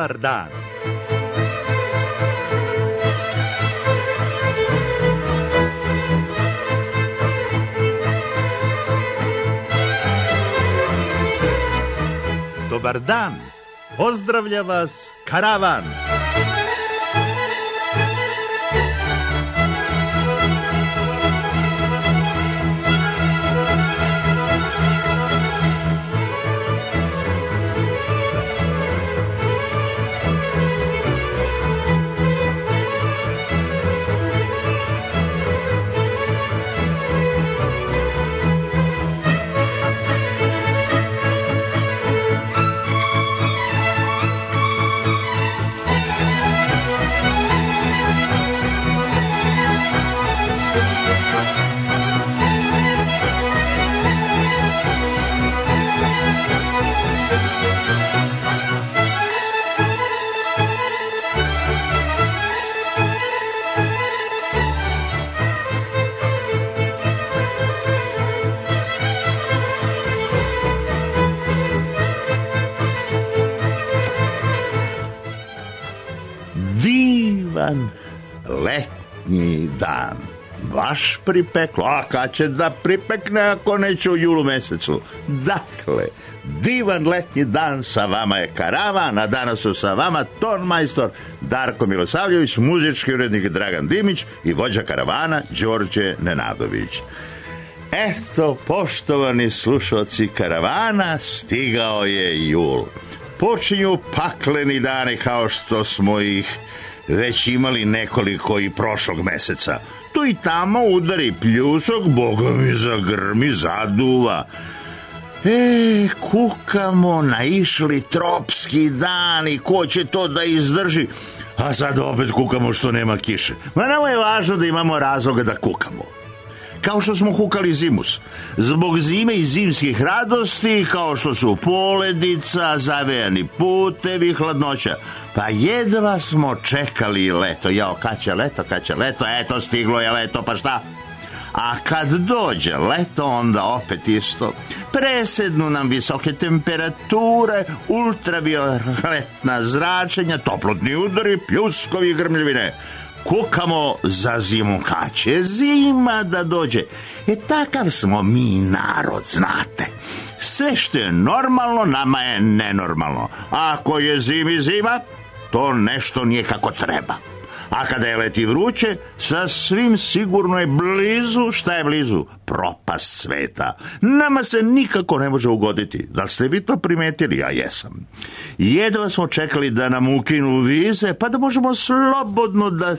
Dobar dan. Dobar dan. Pozdravlja vas karavan. Divan letnji dan. Baš pripeklo. A kad će da pripekne ako neće u julu mesecu? Dakle, divan letnji dan, sa vama je karavan, a danas su sa vama tonmajstor Darko Milosavljević, muzički urednik Dragan Dimić i vođa karavana Đorđe Nenadović. Eto, poštovani slušalci karavana, stigao je jul. Počinju pakleni dani kao što smo ih već imali nekoliko i prošlog meseca. Tu i tamo udari pljusak, boga mi zagrmi, zaduva. Kukamo, naišli tropski dani, ko će to da izdrži? A sad opet kukamo što nema kiše. Ma nama je važno da imamo razloga da kukamo. Kao što smo kukali zimus. Zbog zime i zimskih radosti, kao što su poledica, zavejani putevi, hladnoća. Pa jedva smo čekali leto. Jao, kad će leto? Eto, stiglo je leto, pa šta? A kad dođe leto, onda opet isto. Presednu nam visoke temperature, ultravioletna zračenja, toplotni udari, pljuskovi, grmljevine. Kukamo za zimu, kad će zima da dođe. Takav smo mi narod, znate. Sve što je normalno, nama je nenormalno. Ako je zimi zima, to nešto nije kako treba. A kada je leti vruće, sasvim sigurno je blizu. Šta je blizu? Propast sveta. Nama se nikako ne može ugoditi. Da ste vi to primetili? Ja jesam. Jedva smo čekali da nam ukinu vize, pa da možemo slobodno da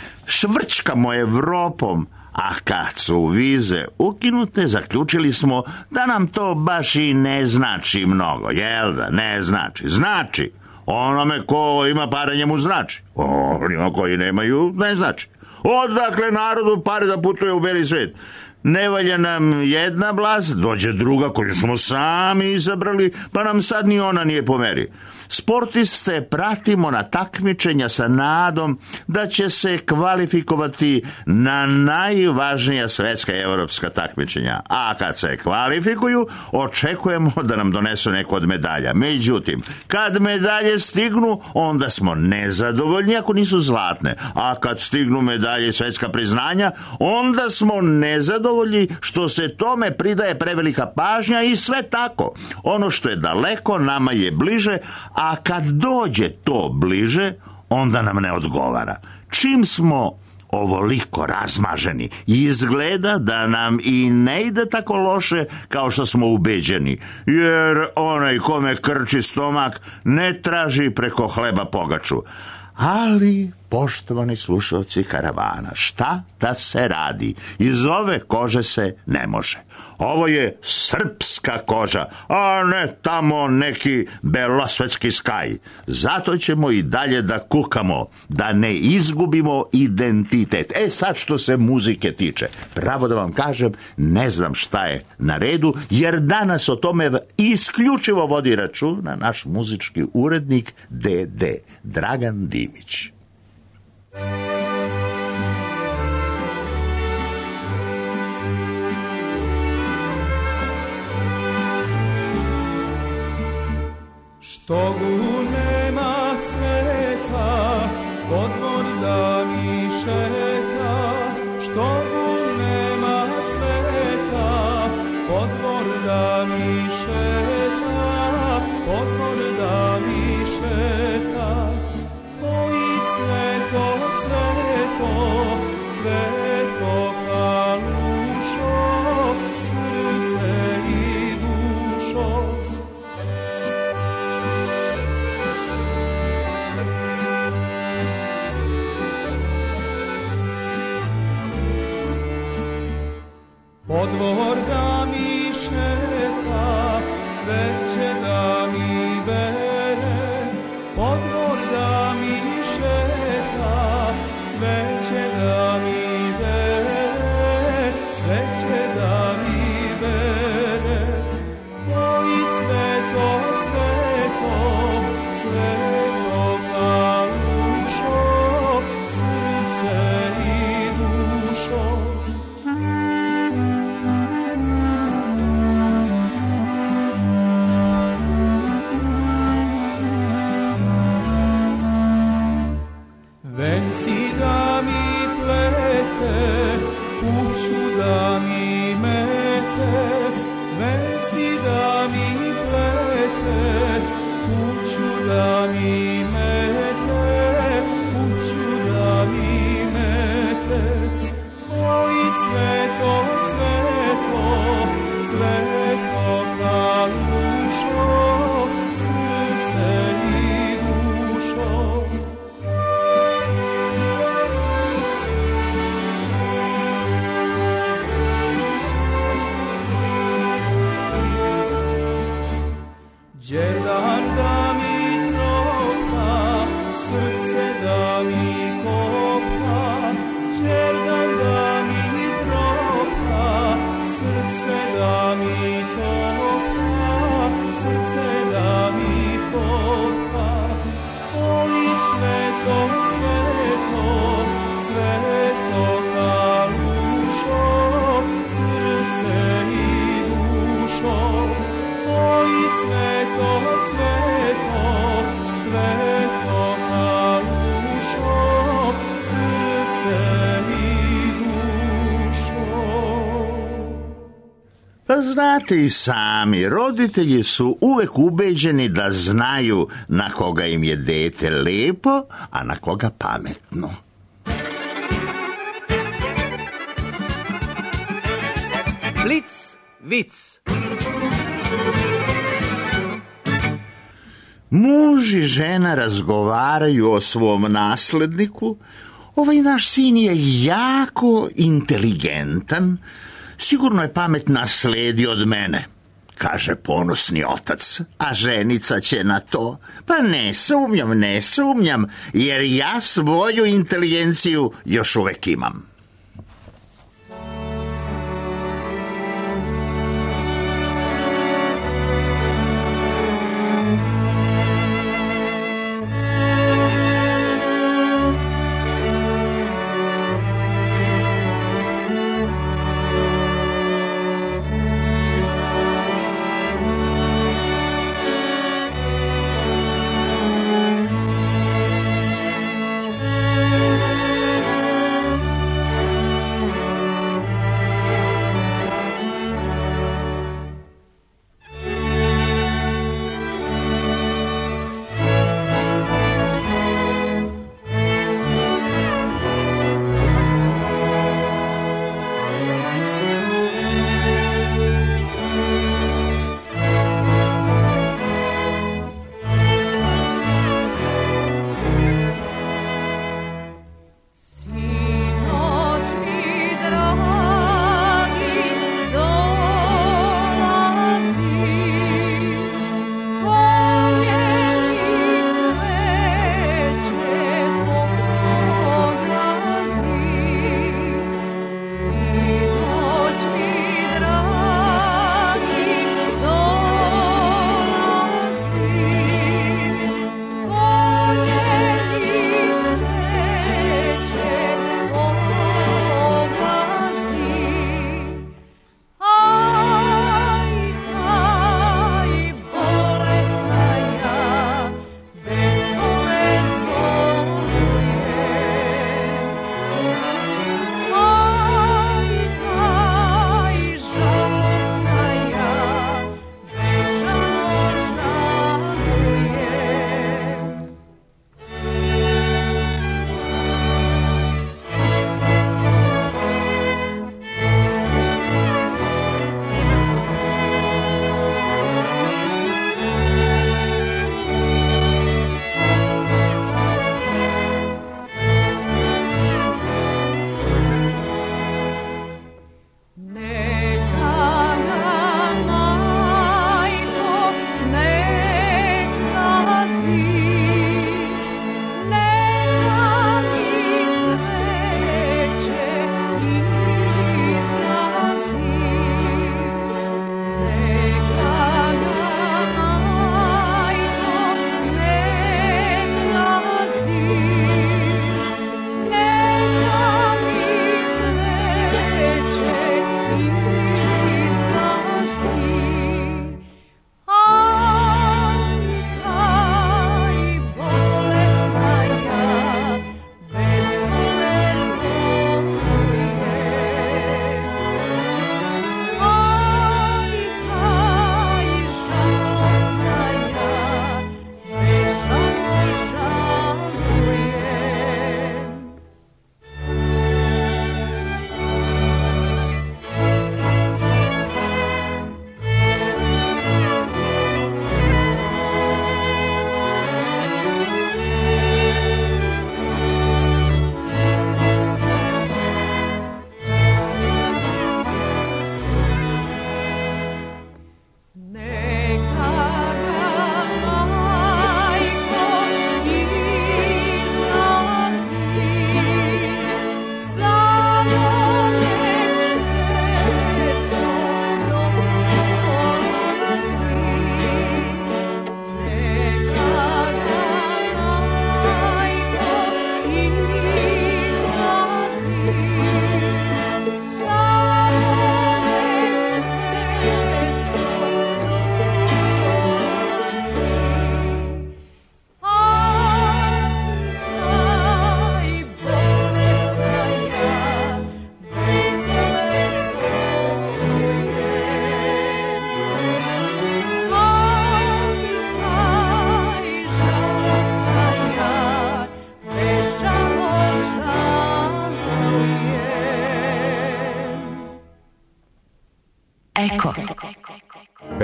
švrčkamo Evropom. A kad su vize ukinute, zaključili smo da nam to baš i ne znači mnogo. Jel da? Ne znači. Znači. Onome ko ima pare njemu znači. Onima koji nemaju ne znači. Odakle narodu pare da putuje u beli svet? Ne valja nam jedna vlast, dođe druga koju smo sami izabrali, pa nam sad ni ona nije po meri. Sportiste pratimo na takmičenja sa nadom da će se kvalifikovati na najvažnija svetska i evropska takmičenja. A kad se kvalifikuju, očekujemo da nam donesu neku od medalja. Međutim, kad medalje stignu, onda smo nezadovoljni ako nisu zlatne. A kad stignu medalje i svetska priznanja, onda smo nezadovoljni što se tome pridaje prevelika pažnja i sve tako. Ono što je daleko, nama je bliže, a kad dođe to bliže, onda nam ne odgovara. Čim smo ovoliko razmaženi, izgleda da nam i ne ide tako loše kao što smo ubeđeni, jer onaj kome krči stomak ne traži preko hleba pogaču. Ali, poštovani slušalci karavana, šta da se radi? Iz ove kože se ne može. Ovo je srpska koža, a ne tamo neki belosvetski skaj. Zato ćemo i dalje da kukamo, da ne izgubimo identitet. Sad što se muzike tiče, pravo da vam kažem, ne znam šta je na redu, jer danas o tome isključivo vodi računa naš muzički urednik DD, Dragan Dimić. Togu nema cveta, podmor da mi šeta, što tu nema cveta, podmor da mi šeta, podmor da mi šeta. Koji cveto, cveto, cveto kalušo, srce i dušo. Podvor da mi šeta, cveće da mi bere, podvor da mi šeta, cveće da mi bere, cveće da mi bere. Koji cveto, cveto, cveto kalušo, srce i dušo. Venci da mi plete, kuću da mi mete, venci da mi plete, kuću da mi mete, kuću da mi mete. Koji cveto, cveto, cveto kalušo, srce i dušo. Đerdan da mi tropka, srce da mi kopka, đerdan da mi tropka, srce da mi kopka, srce da mi kopka. Koji cveto, cveto, cveto kalušo, srce i dušo. Koji cveto, cveto, cveto kalušo, srce i dušo. Pa znate i sami, roditelji su uvek ubeđeni da znaju na koga im je dete lepo, a na koga pametno. Blic, vic. Muž i žena razgovaraju o svom nasledniku. Ovaj naš sin je jako inteligentan, sigurno je pamet nasledio od mene, kaže ponosni otac, a ženica će na to: pa ne sumnjam, jer ja svoju inteligenciju još uvek imam.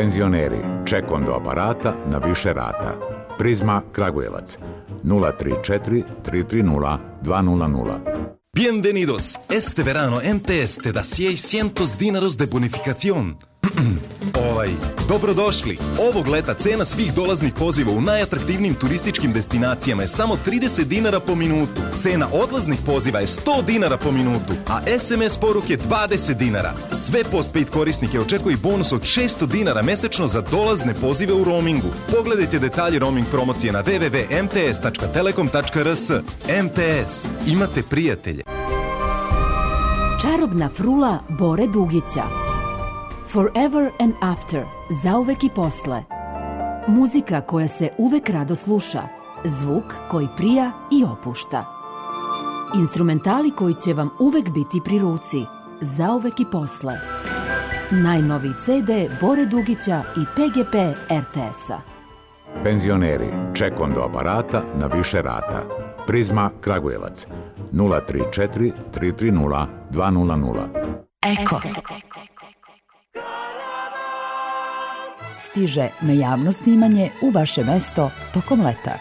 Penzioneri, ček do aparata na više rata. Prizma Kragujevac 034 330 200. Bienvenidos, este verano MTS te da 600 dinaros de bonificación. Dobrodošli. Ovog leta cena svih dolaznih poziva u najatraktivnijim turističkim destinacijama je samo 30 dinara po minutu. Cena odlaznih poziva je 100 dinara po minutu, a SMS poruke 20 dinara. Sve postpaid korisnike očekuje bonus od 600 dinara mesečno za dolazne pozive u roamingu. Pogledajte detalje roaming promocije na www.mts.telekom.rs. MTS. Imate prijatelje. Čarobna frula Bore Dugića. Forever and After, zauvek i posle. Muzika koja se uvek rado sluša, zvuk koji prija i opušta. Instrumentali koji će vam uvek biti pri ruci, zauvek i posle. Najnoviji CD Bore Dugića i PGP RTS-a. Penzioneri, ček do aparata na više rata. Prizma Kragujevac 034 330 200. Eko. Stiže na javno snimanje u vaše mesto tokom leta.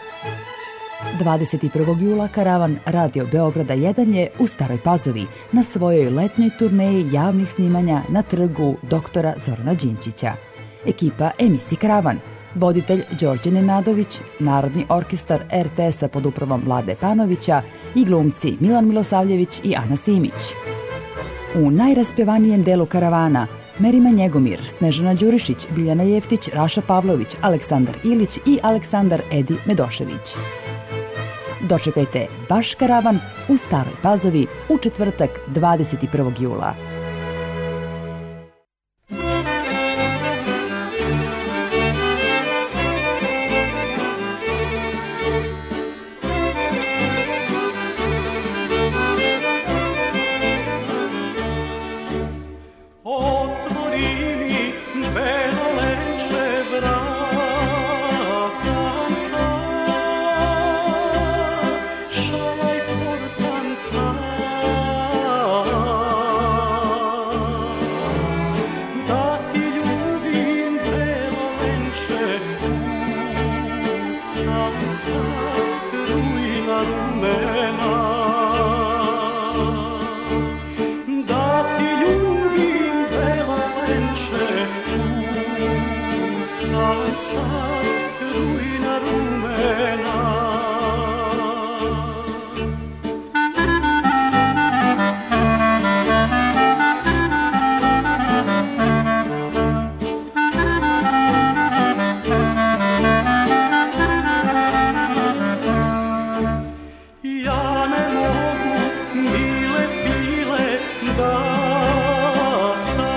21. jula karavan Radio Beograda 1 je u Staroj Pazovi na svojoj letnjoj turneji javnih snimanja na trgu doktora Zorana Đinđića. Ekipa emisiji Karavan, voditelj Đorđe Nenadović, Narodni orkestar RTS-a pod upravom Vlade Panovića i glumci Milan Milosavljević i Ana Simić. U najraspjevanijem delu karavana Merima Njegomir, Snežana Đurišić, Biljana Jeftić, Raša Pavlović, Aleksandar Ilić i Aleksandar Edi Medošević. Dočekajte baš karavan u Staroj Pazovi u četvrtak 21. jula.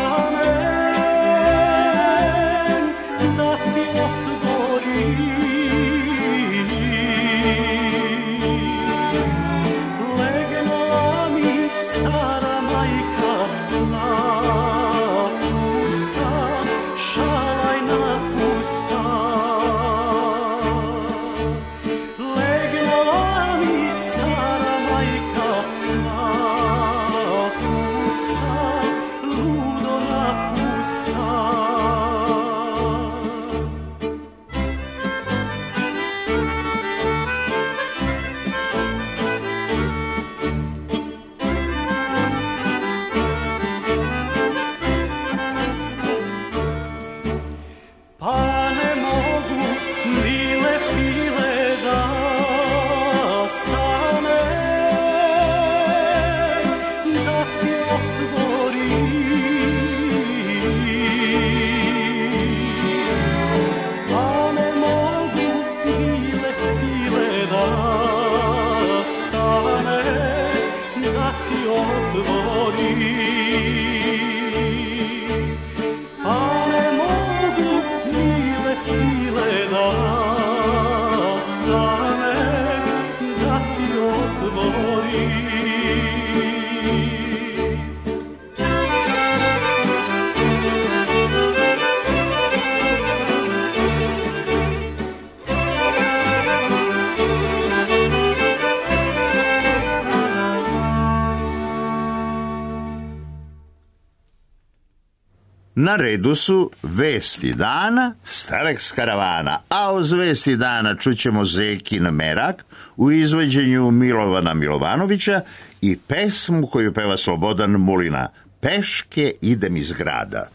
Da ti otvorim Na redu su Vesti dana, Stareks karavana, a uz Vesti dana čućemo Zekin merak u izvođenju Milovana Milovanovića i pesmu koju peva Slobodan Mulina, Peške idem iz grada.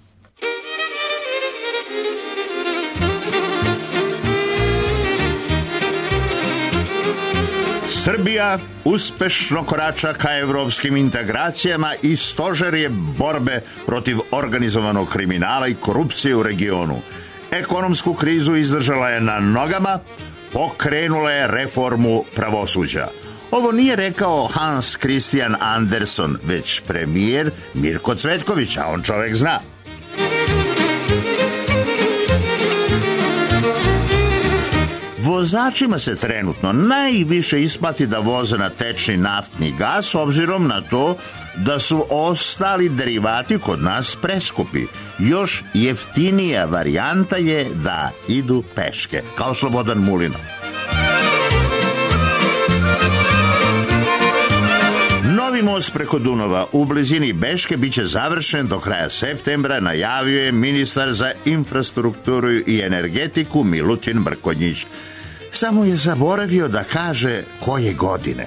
Srbija uspešno korača ka evropskim integracijama i stožer je borbe protiv organizovanog kriminala i korupcije u regionu. Ekonomsku krizu izdržala je na nogama, pokrenula je reformu pravosuđa. Ovo nije rekao Hans Christian Andersen, već premijer Mirko Cvetković, a on čovek zna. Vozačima se trenutno najviše isplati da voze na tečni naftni gas, obzirom na to da su ostali derivati kod nas preskupi. Još jeftinija varijanta je da idu peške, kao Slobodan Mulin. Novi most preko Dunava u blizini Beške biće završen do kraja septembra, najavio je ministar za infrastrukturu i energetiku Milutin Mrkonjić. Samo je zaboravio da kaže koje godine.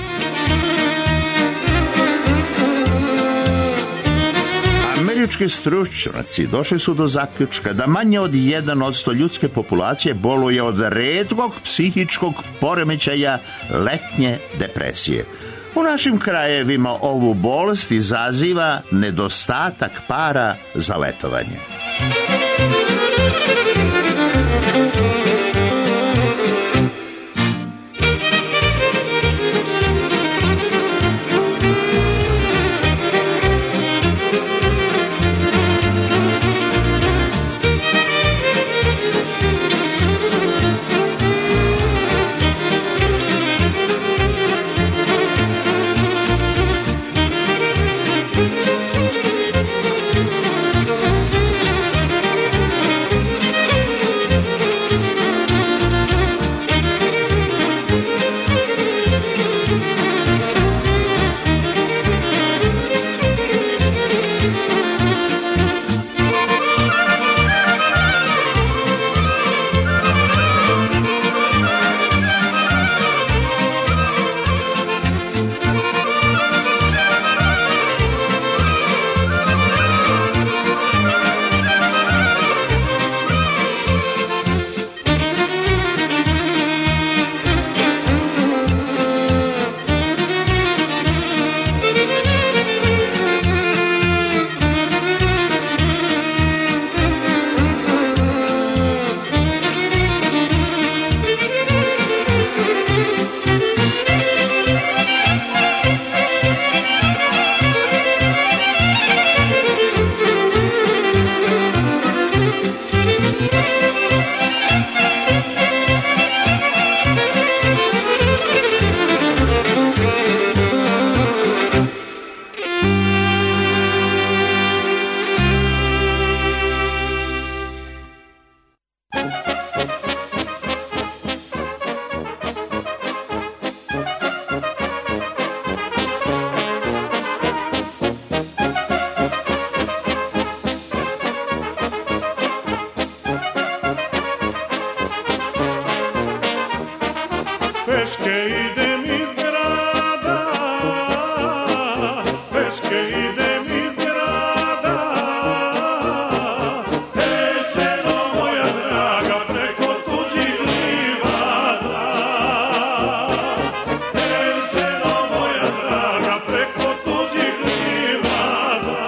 Američki stručnjaci došli su do zaključka da manje od 1% ljudske populacije boluje od retkog psihičkog poremećaja letnje depresije. U našim krajevima ovu bolest izaziva nedostatak para za letovanje. Peške idem iz grada, peške idem iz grada, ženo moja draga preko tuđih livada, ženo moja draga preko tuđih livada.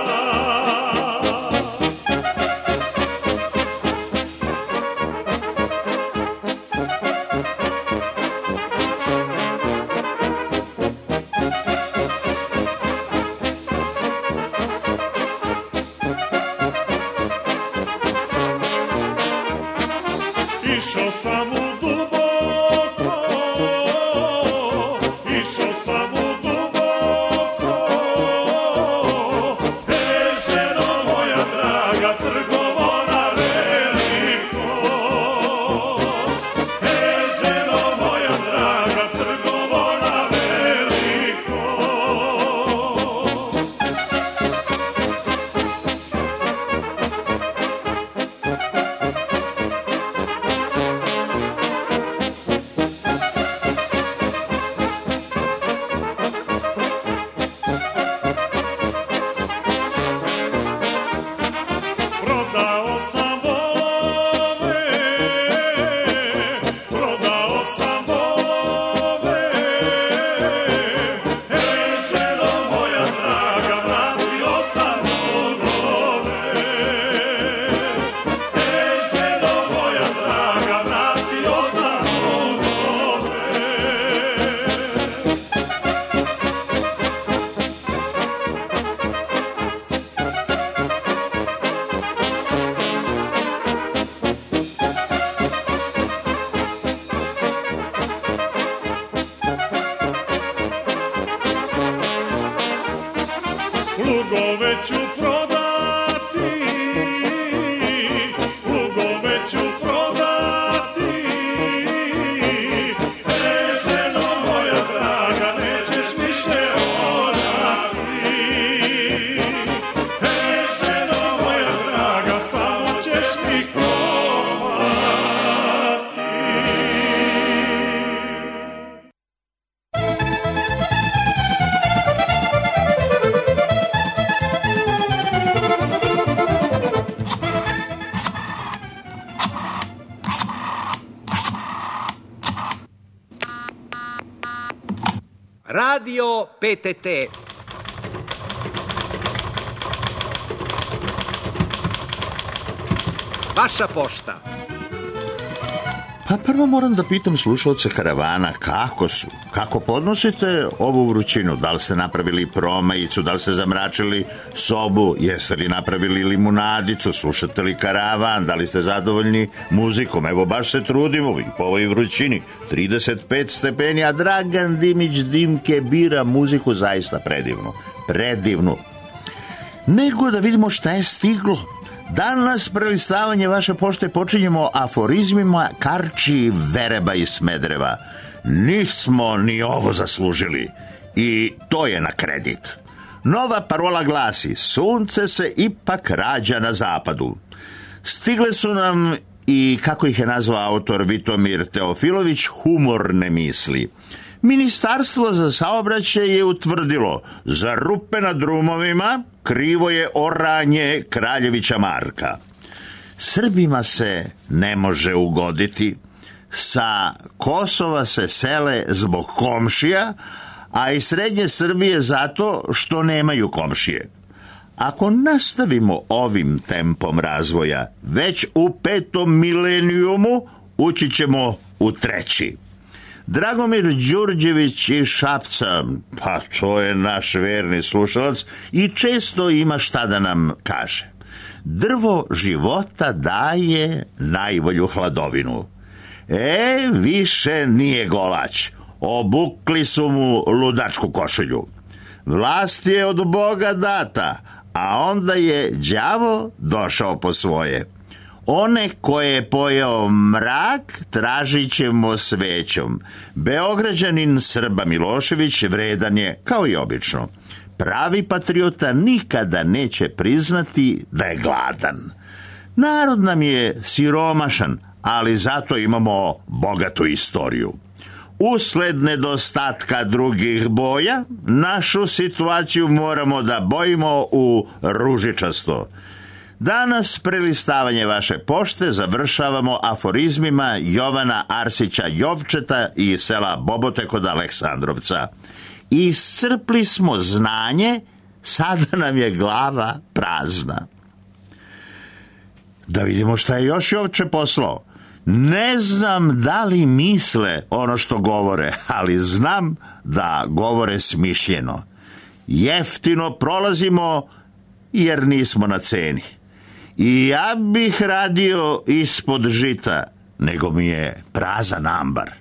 Išao sam u duboko, išao sam u duboko, ženo moja draga trgovo na veliko, ženo moja draga trgovo na veliko. Radio PTT. Vaša pošta. Pa prvo moram da pitam slušalce karavana kako su, kako podnosite ovu vrućinu, da li ste napravili promajicu, da li ste zamračili sobu, jeste li napravili limunadicu, slušate li karavan, da li ste zadovoljni muzikom, evo baš se trudimo i po ovoj vrućini, 35 stepeni, a Dragan Dimić Dimke bira muziku zaista predivnu. Nego da vidimo šta je stiglo. Danas prelistavanje vaše pošte počinjemo aforizmima Karči Vereba iz Smedereva. Nismo ni ovo zaslužili i to je na kredit. Nova parola glasi: sunce se ipak rađa na zapadu. Stigle su nam i, kako ih je nazvao autor Vitomir Teofilović, humorne misli. Ministarstvo za saobraćaj je utvrdilo: za rupe na drumovima krivo je oranje Kraljevića Marka. Srbima se ne može ugoditi. Sa Kosova se sele zbog komšija, a iz srednje Srbije zato što nemaju komšije. Ako nastavimo ovim tempom razvoja, već u 5. milenijumu ući ćemo u 3. Dragomir Đurđević iz Šapca, pa to je naš verni slušalac i često ima šta da nam kaže. Drvo života daje najbolju hladovinu. Više nije golać. Obukli su mu ludačku košulju. Vlast je od Boga data, a onda je đavo došao po svoje. One koje je pojeo mrak tražit ćemo svećom. Beograđanin Srba Milošević vredan je kao i obično. Pravi patriota nikada neće priznati da je gladan. Narod nam je siromašan, ali zato imamo bogatu istoriju. Usled nedostatka drugih boja, našu situaciju moramo da bojimo u ružičasto. Danas prelistavanje vaše pošte završavamo aforizmima Jovana Arsića Jovčeta iz sela Bobote kod Aleksandrovca. Iscrpli smo znanje, sada nam je glava prazna. Da vidimo šta je još Jovče poslao. Ne znam da li misle ono što govore, ali znam da govore smišljeno. Jeftino prolazimo jer nismo na ceni. I ja bih radio ispod žita, nego mi je prazan ambar.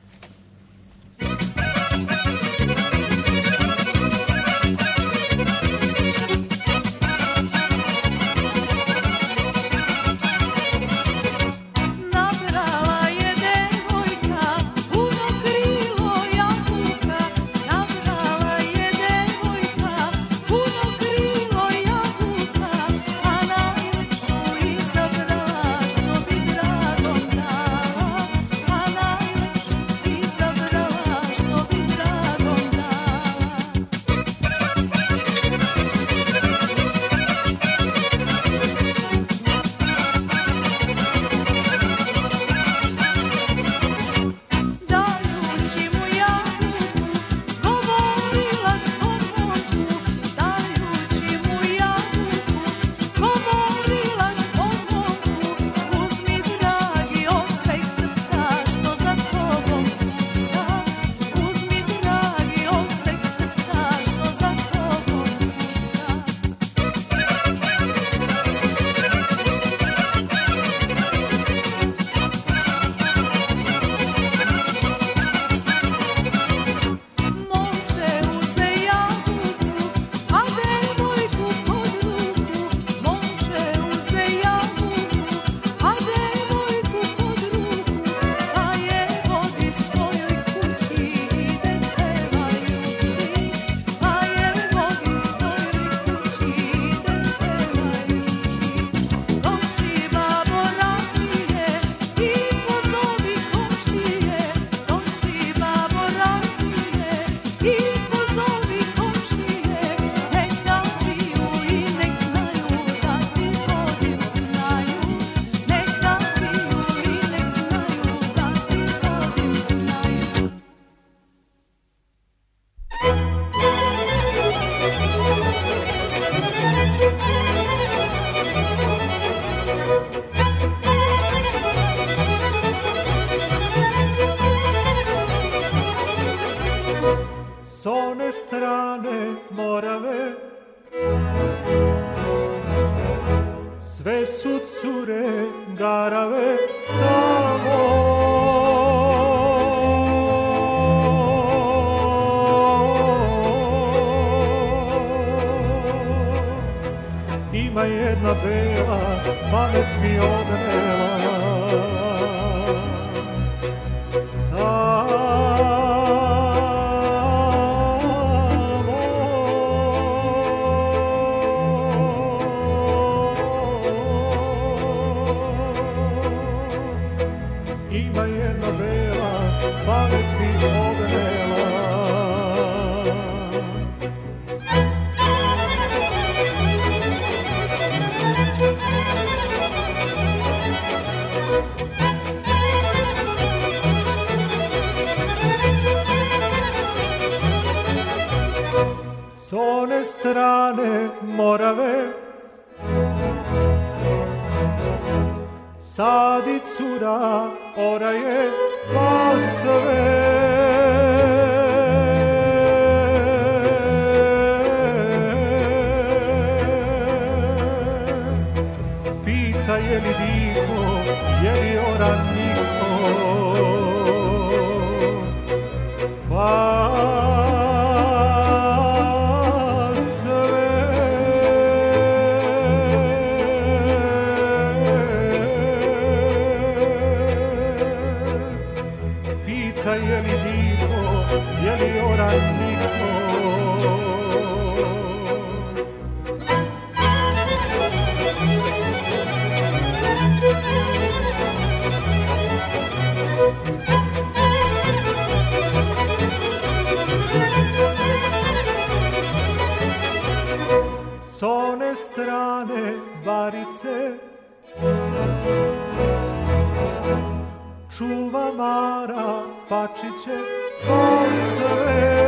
bela, pamet mi odnela. Ima jedna bela, pamet mi odnela. S one strane Morave sadi cura, oraje pa sve. Pita je li diko, je li oran niko, pa je li divo, je li oran niko. S one strane Barice čuva Mara Pačiće pa sve.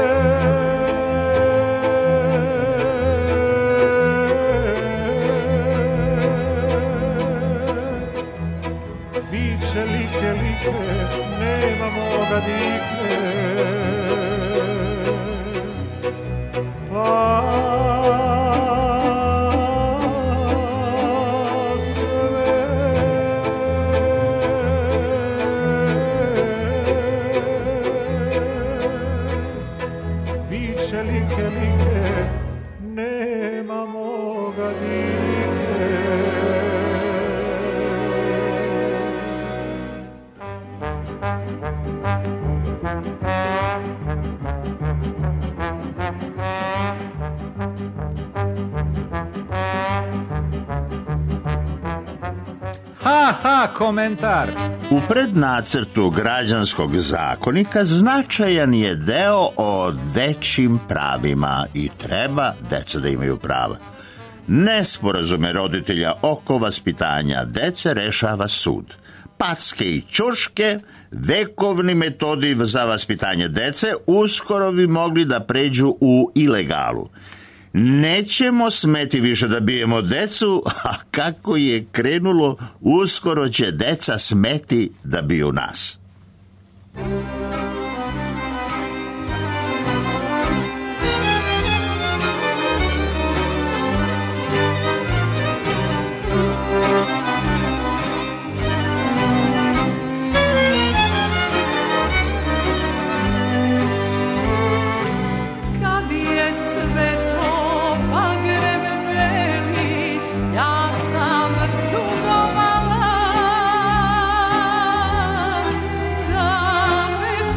Viče like, like, nema moga dike, pa nema moga dike. Ha, komentar. U prednacrtu građanskog zakonika značajan je deo o dečjim pravima i treba deca da imaju prava. Nesporazume roditelja oko vaspitanja dece rešava sud. Packe i ćoške, vekovni metodi za vaspitanje dece, uskoro bi mogli da pređu u ilegalu. Nećemo smeti više da bijemo decu, a kako je krenulo, uskoro će deca smeti da biju nas. Da me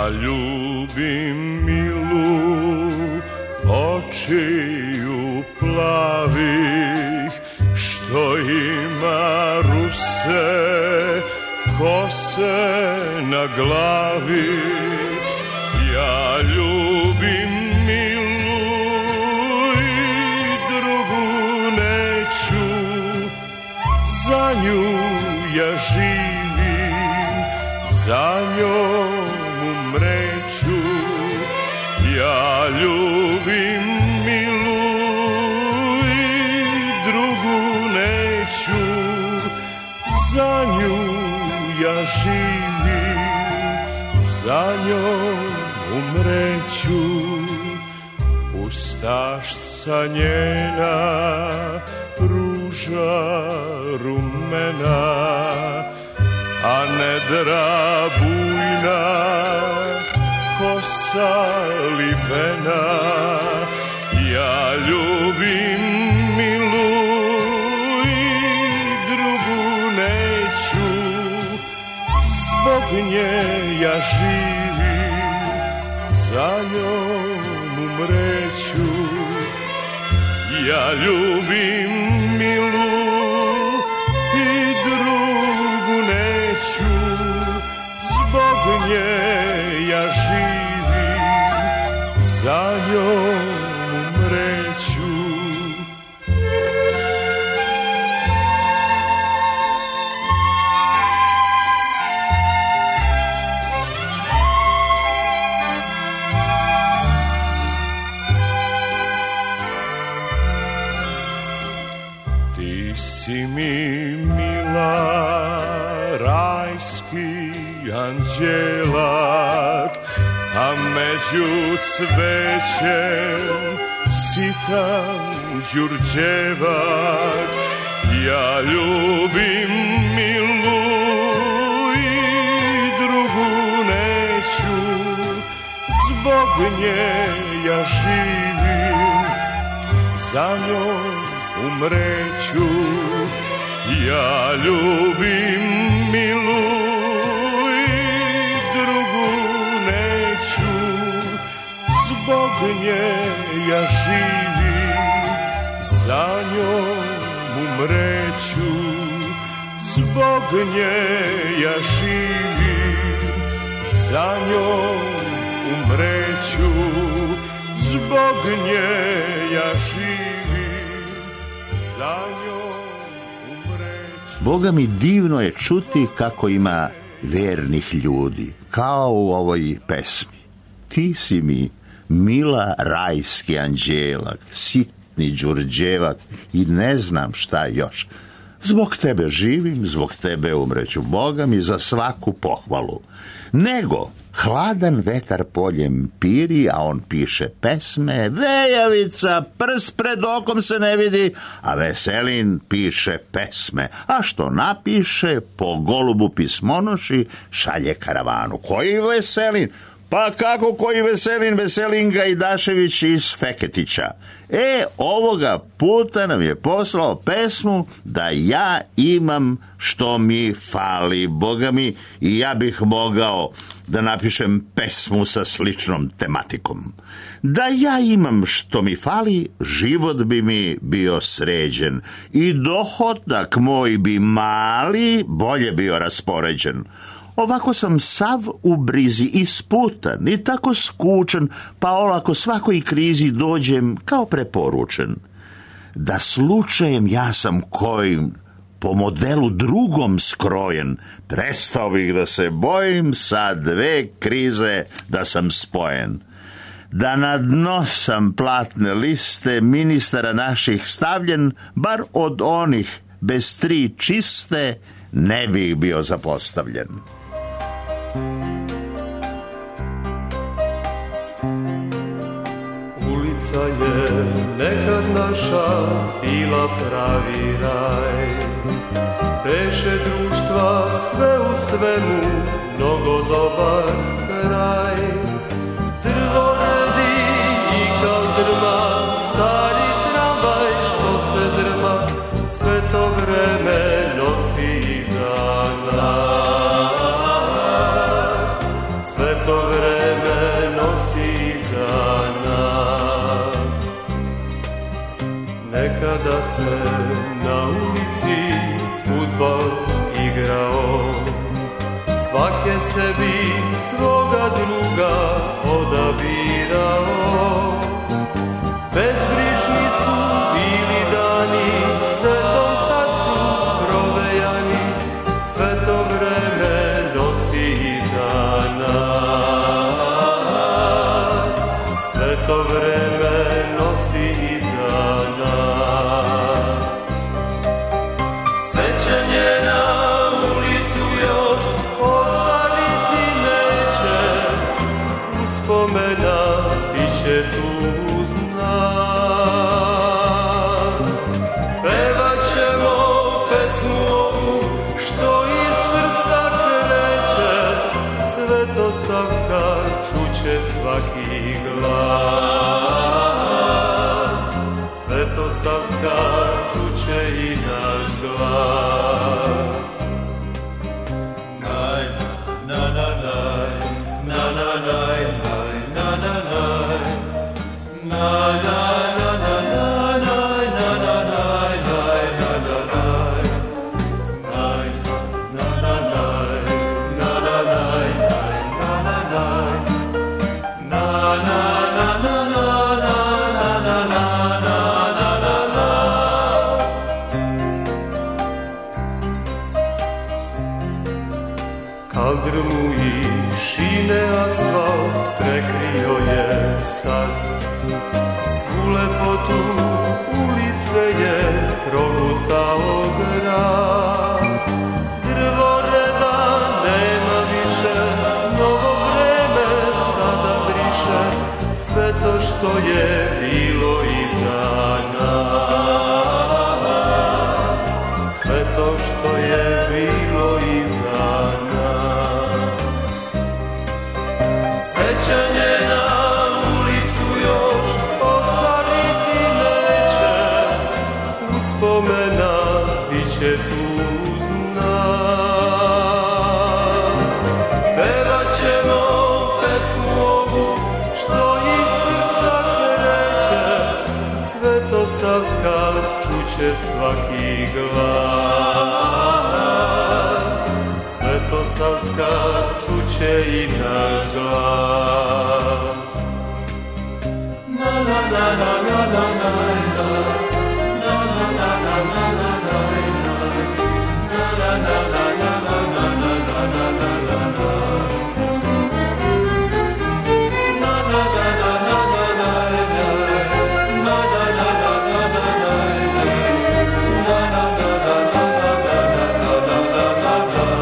Ja ljubim milu očiju plavih, što ima ruse kose na glavi. Ja ljubim milu i drugu neću, za nju ja živim, za njom umreću. Ja ljubim milu i drugu neću, za nju ja živim, za njom umreću. Ustašca njena ruža rumena, a nedra bujna kosa livena. Ja ljubim milu i drugu neću, zbog nje ja živim, za njom umreću. Ja ljubim milu i drugu neću, zbog nje ja živim, za njom umreću. Ti si mi mila, rajski anđelak, a među cvećem sitan đurđevak. Ja ljubim milu i drugu neću, zbog nje ja živim, za njom umreću. Ja ljubim milu i drugu neću, zbog nje ja živim, za njom umreću. Zbog nje ja živim, za njom umreću. Zbog nje ja živim, za njom umreću. Boga mi divno je čuti kako ima vernih ljudi, kao u ovoj pesmi. Ti si mi mila, rajski anđelak, sitni đurđevak i ne znam šta još. Zbog tebe živim, zbog tebe umreću. Boga mi za svaku pohvalu. Nego hladan vetar poljem piri, a on piše pesme. Vejavica, prst pred okom se ne vidi, a Veselin piše pesme. A što napiše, po golubu pismonoši šalje karavanu. Koji Veselin? Pa kako koji Veselin? Veselin Gajdašević iz Feketića. Ovoga puta nam je poslao pesmu Da ja imam što mi fali. Boga mi, i ja bih mogao da napišem pesmu sa sličnom tematikom. Da ja imam što mi fali, život bi mi bio sređen i dohodak moj bi mali bolje bio raspoređen. Ovako sam sav u brizi isputan i tako skučen, pa olako svakoj krizi dođem kao preporučen. Da slučajem ja sam kojim po modelu drugom skrojen, prestao bih da se bojim sa dve krize da sam spojen. Da na dno sam platne liste ministara naših stavljen, bar od onih bez tri čiste ne bih bio zapostavljen. Ulica je nekad naša bila pravi raj, beše društva sve u svemu mnogo dobar kraj. Drvo redi i kao drma, stari tramvaj što se drma, sve to vreme nosi iza nas, sve to vreme se na ulici fudbal igrao, svake sebi svoga druga odabirao. Bezbrižnicu ili dani svetom srcu provejani, sve to vreme nosi iza nas, sve to vreme nosi iza nas. Sećanje na ulicu još ostaviti neće, uspomena biće tu uz nas. Pevat ćemo pesmu ovu što iz srca kreće, Svetosavska čuće svaki glas, Svetosavska čuće i naš glas. Naj, na na naj, na na naj, naj, na na naj, na na na na na naj, na na naj, naj, na na naj, naj, na na naj, na na naj, naj, na na naj, na na na na na na na na na na na. Kaldrmu i šine asfalt prekrio je sad, svu lepotu ulice je progutao grad. Drvoreda nema više, novo vreme sada briše, sve to što je bilo iza nas, sve to što je bilo iza nas. Sećanje na ulicu još ostaviti neće, uspomena biće tu uz nas. Pevat ćemo pesmu ovu što iz srca kreće, Svetosavska čuće svaki glas, Svetosavska čuće i naš glas. Na na na na na na na na, na na na na na na na, na na na na na na na na na na na na. Na na na na na na na na, na na na na na na na, na na na na na na na na na.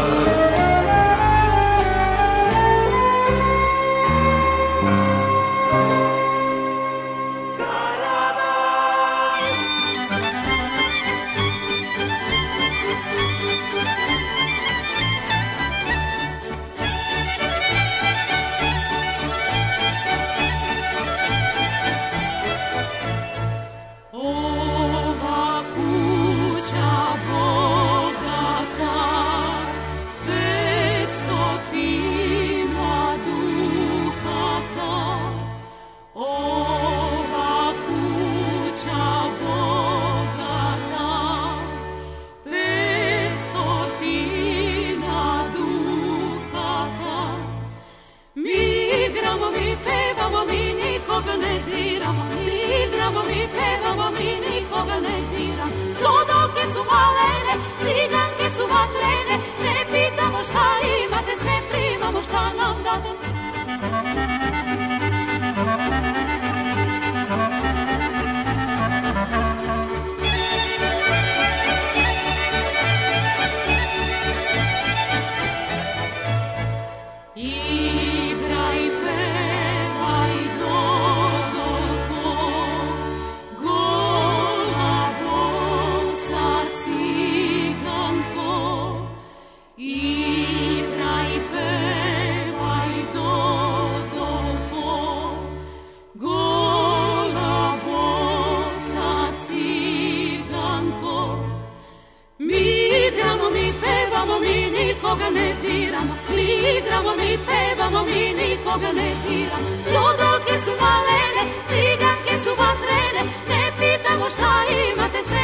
nikoga ne diramo, mi igramo, mi pevamo, mi nikoga ne diramo. Lodolke su malene, ciganke su vatrene, ne pitamo šta imate sve.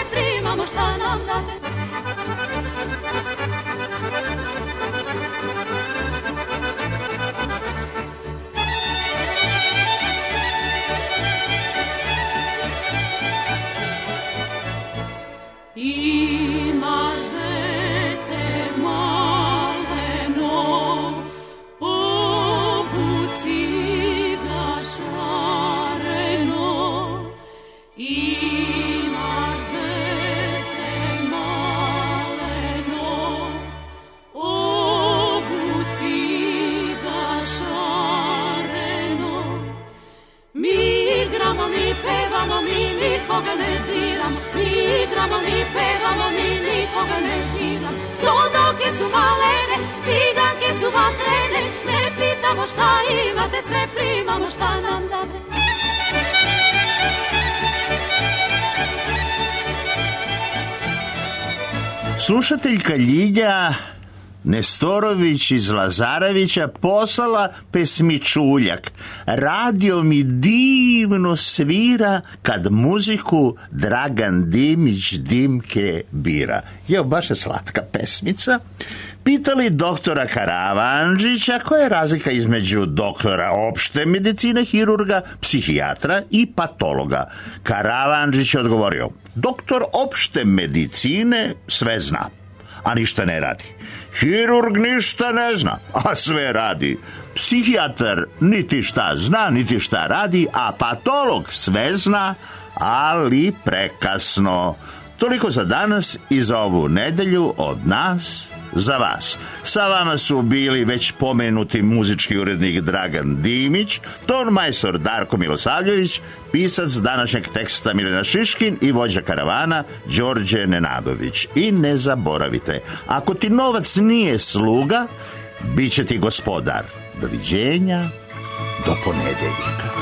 šta nam date. Imaš dete maleno, obuci ga šareno. Imaš dete maleno, obuci ga šareno. Mi igramo, mi pevamo, mi nikoga ne diramo. Mi igramo, mi pevamo, mi nikoga ne diramo. Dodalke su malene, ciganke su vatrene. Ne pitamo šta imate, sve primamo šta nam date. Slušateljka Ljilja Nestorović iz Lazarevića poslala pesmičuljak. Radio mi divno svira kad muziku Dragan Dimić dimke bira. Evo, baš je slatka pesmica. Pitali doktora Karavandžića koja je razlika između doktora opšte medicine, hirurga, psihijatra i patologa. Karavandžić je odgovorio: doktor opšte medicine sve zna, a ništa ne radi. Hirurg ništa ne zna, a sve radi. Psihijatar niti šta zna, niti šta radi, a patolog sve zna, ali prekasno. Toliko za danas i za ovu nedelju od nas za vas. Sa vama su bili već pomenuti muzički urednik Dragan Dimić, ton majstor Darko Milosavljević, pisac današnjeg teksta Milena Šiškin i vođa karavana Đorđe Nenadović. I ne zaboravite, ako ti novac nije sluga, bit će ti gospodar. Doviđenja, do ponedeljka.